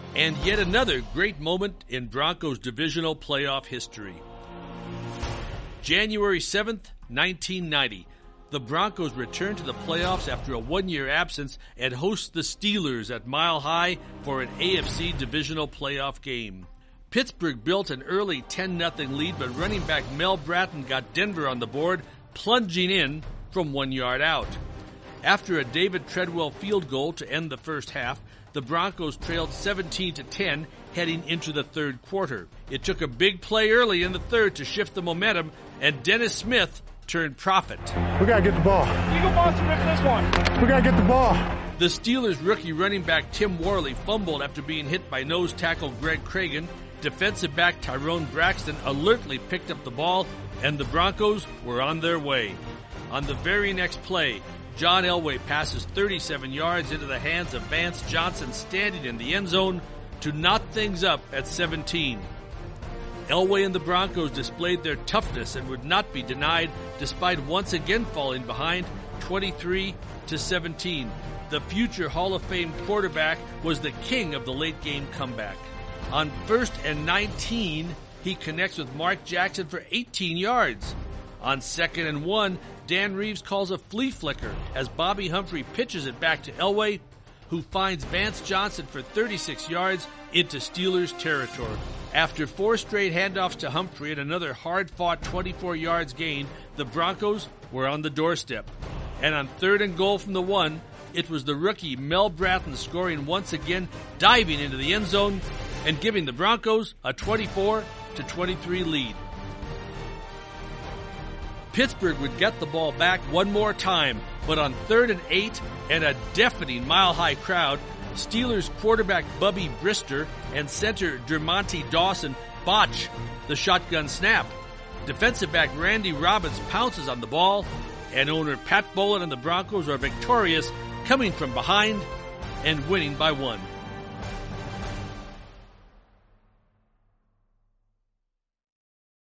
and yet another great moment in Broncos divisional playoff history. January 7th, 1990. The Broncos return to the playoffs after a one-year absence and host the Steelers at Mile High for an AFC divisional playoff game. Pittsburgh built an early 10-0 lead, but running back Mel Bratton got Denver on the board, plunging in from 1 yard out. After a David Treadwell field goal to end the first half, the Broncos trailed 17-10 heading into the third quarter. It took a big play early in the third to shift the momentum, and Dennis Smith turned prophet. We got to get the ball. Eagle Boston rip this one. We got to get the ball. The Steelers rookie running back Tim Worley fumbled after being hit by nose tackle Greg Cragen. Defensive back Tyrone Braxton alertly picked up the ball, and the Broncos were on their way. On the very next play, John Elway passes 37 yards into the hands of Vance Johnson standing in the end zone to knot things up at 17. Elway and the Broncos displayed their toughness and would not be denied despite once again falling behind 23-17. The future Hall of Fame quarterback was the king of the late game comeback. On 1st and 19, he connects with Mark Jackson for 18 yards. On 2nd and 1, Dan Reeves calls a flea flicker as Bobby Humphrey pitches it back to Elway, who finds Vance Johnson for 36 yards into Steelers territory. After 4 straight handoffs to Humphrey and another hard-fought 24 yards gained, the Broncos were on the doorstep. And on 3rd and goal from the 1, it was the rookie Mel Bratton scoring once again, diving into the end zone and giving the Broncos a 24-23 lead. Pittsburgh would get the ball back one more time, but on 3rd and 8 and a deafening mile-high crowd, Steelers quarterback Bubby Brister and center Dermontti Dawson botch the shotgun snap. Defensive back Randy Robbins pounces on the ball, and owner Pat Bowlen and the Broncos are victorious, coming from behind and winning by 1.